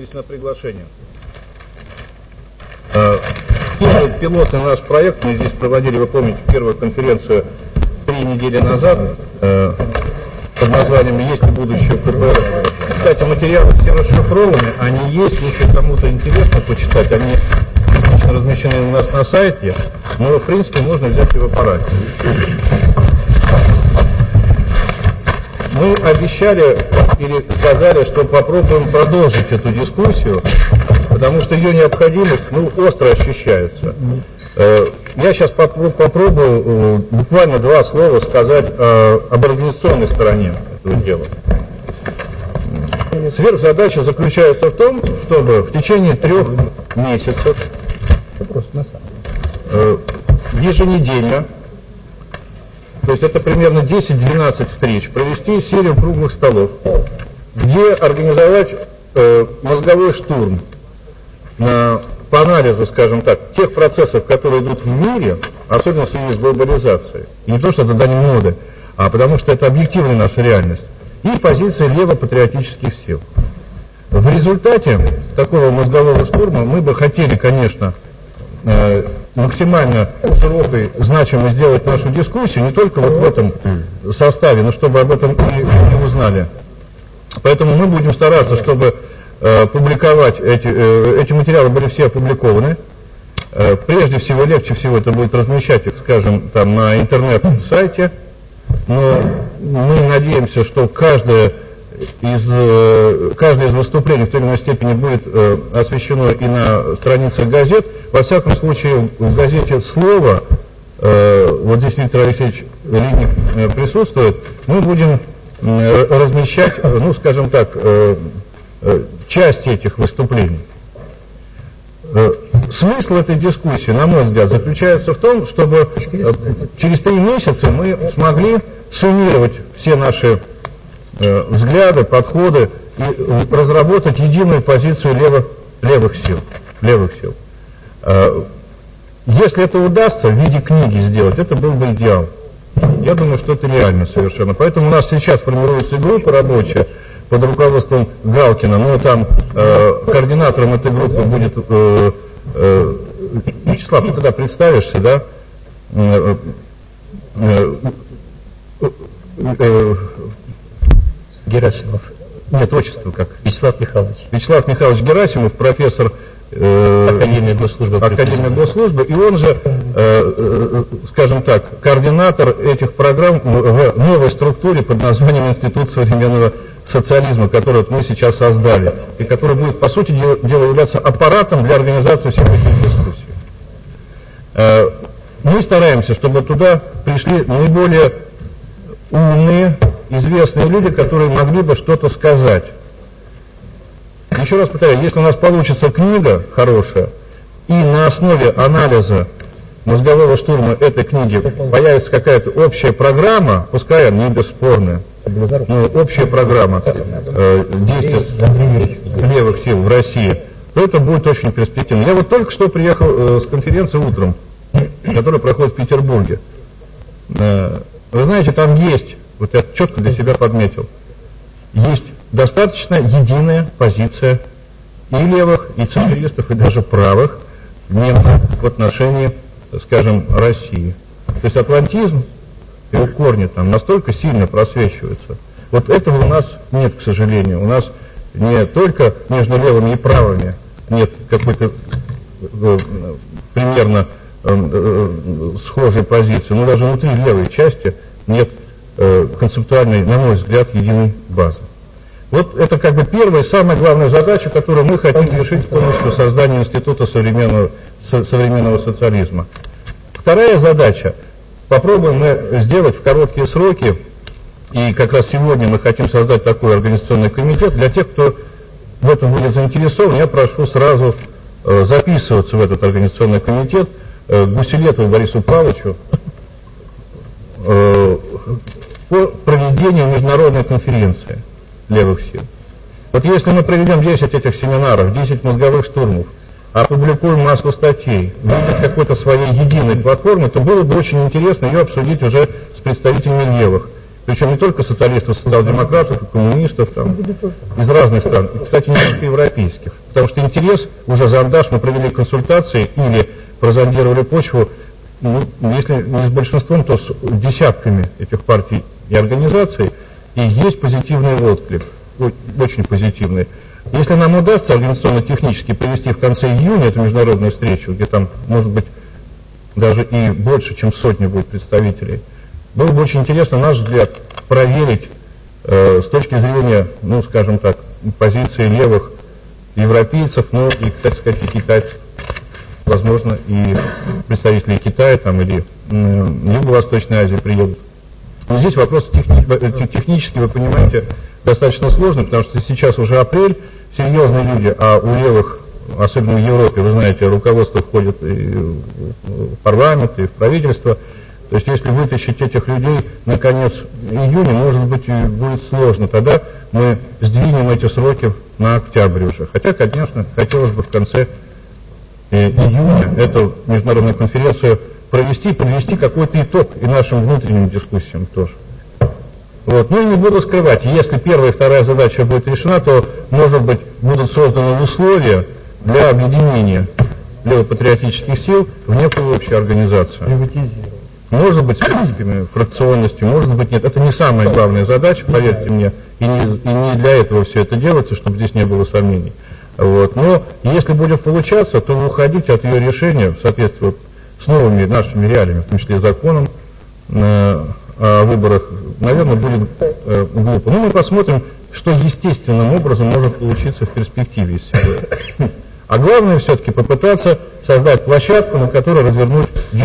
согласились на приглашение. Первый пилотный наш проект, мы здесь проводили, вы помните, первую конференцию 3 недели назад под названием «Есть ли будущее в КПРФ?». Кстати, материалы все расшифрованы, они есть, если кому-то интересно почитать, они размещены у нас на сайте, но в принципе можно взять и в аппарате. Мы обещали или сказали, что попробуем продолжить эту дискуссию, потому что ее необходимость остро ощущается. Я сейчас попробую буквально 2 слова сказать об организационной стороне этого дела. Сверхзадача заключается в том, чтобы в течение 3 месяцев еженедельно, то есть это примерно 10-12 встреч, провести серию круглых столов, где организовать мозговой штурм по анализу, скажем так, тех процессов, которые идут в мире, особенно в связи с глобализацией. И не то, что это дань моды, а потому что это объективная наша реальность. И позиции левопатриотических сил. В результате такого мозгового штурма мы бы хотели, конечно, максимально широкой, значимо сделать нашу дискуссию, не только вот в этом составе, но чтобы об этом и узнали. Поэтому мы будем стараться, чтобы публиковать эти материалы были все опубликованы. Прежде всего, легче всего это будет размещать их, скажем, там на интернет-сайте. Но мы надеемся, что каждое из выступлений в той или иной степени будет освещено и на страницах газет. Во всяком случае, в газете «Слово», вот здесь Виктор Алексеевич Линник присутствует, мы будем размещать, скажем так, части этих выступлений. Смысл этой дискуссии, на мой взгляд, заключается в том, чтобы через 3 месяца мы смогли суммировать все наши взгляды, подходы и разработать единую позицию левых сил. Если это удастся в виде книги сделать, это был бы идеал. Я думаю, что это реально совершенно. Поэтому у нас сейчас формируется группа рабочая под руководством Галкина, но там координатором этой группы будет Вячеслав, ты тогда представишься, да? Герасимов. Нет, отчество как? Вячеслав Михайлович. Вячеслав Михайлович Герасимов, профессор Академия Госслужбы, и он же, скажем так, координатор этих программ в новой структуре под названием Институт современного социализма, который мы сейчас создали, и который будет, по сути дела, являться аппаратом для организации всех этих дискуссий. Мы стараемся, чтобы туда пришли наиболее умные, известные люди, которые могли бы что-то сказать. Еще раз повторяю, если у нас получится книга хорошая, и на основе анализа мозгового штурма этой книги появится какая-то общая программа, пускай она не бесспорная, но общая программа действия левых сил в России, то это будет очень перспективно. Я вот только что приехал с конференции утром, которая проходит в Петербурге. Вы знаете, там есть, вот я четко для себя подметил, есть достаточно единая позиция и левых, и центристов, и даже правых немцев в отношении, скажем, России. То есть атлантизм, его корни там настолько сильно просвечиваются. Вот этого у нас нет, к сожалению. У нас не только между левыми и правыми нет какой-то примерно схожей позиции, но даже внутри левой части нет концептуальной, на мой взгляд, единой базы. Вот это как бы первая, самая главная задача, которую мы хотим решить с помощью создания Института современного социализма. Вторая задача. Попробуем мы сделать в короткие сроки, и как раз сегодня мы хотим создать такой организационный комитет. Для тех, кто в этом будет заинтересован, я прошу сразу записываться в этот организационный комитет Гусилетову Борису Павловичу по проведению международной конференции левых сил. Вот если мы проведем 10 этих семинаров, 10 мозговых штурмов, опубликуем массу статей, выйдет какой-то своей единой платформы, то было бы очень интересно ее обсудить уже с представителями левых. Причем не только социалистов, социал-демократов, и коммунистов там, из разных стран, и, кстати, не только европейских. Потому что интерес, уже зондаж, мы провели консультации или прозондировали почву, ну, если не с большинством, то с десятками этих партий и организаций, и есть позитивный отклик, очень позитивный. Если нам удастся организационно-технически провести в конце июня эту международную встречу, где там, может быть, даже и больше, чем сотня будет представителей, было бы очень интересно, на наш взгляд, проверить с точки зрения, ну, скажем так, позиции левых европейцев, ну, и, так сказать, и китайцев, возможно, и представители Китая там, или Юго-Восточной Азии приедут. Но здесь вопрос технически, вы понимаете, достаточно сложный, потому что сейчас уже апрель, серьезные люди, а у левых, особенно в Европе, вы знаете, руководство входит и в парламент, и в правительство. То есть если вытащить этих людей на конец июня, может быть, будет сложно. Тогда мы сдвинем эти сроки на октябрь уже. Хотя, конечно, хотелось бы в конце июня эту международную конференцию провести, подвести какой-то итог и нашим внутренним дискуссиям тоже. Вот. Ну и не буду скрывать, если первая и вторая задача будет решена, то, может быть, будут созданы условия для объединения левопатриотических сил в некую общую организацию. Может быть, с принципами фракционности, может быть, нет. Это не самая главная задача, поверьте мне, и не для этого все это делается, чтобы здесь не было сомнений. Вот. Но если будет получаться, то уходить от ее решения в соответствии с новыми нашими реалиями, в том числе и законом о выборах, наверное, будет глупо. Но мы посмотрим, что естественным образом может получиться в перспективе из всего этого. А главное все-таки попытаться создать площадку, на которой развернуть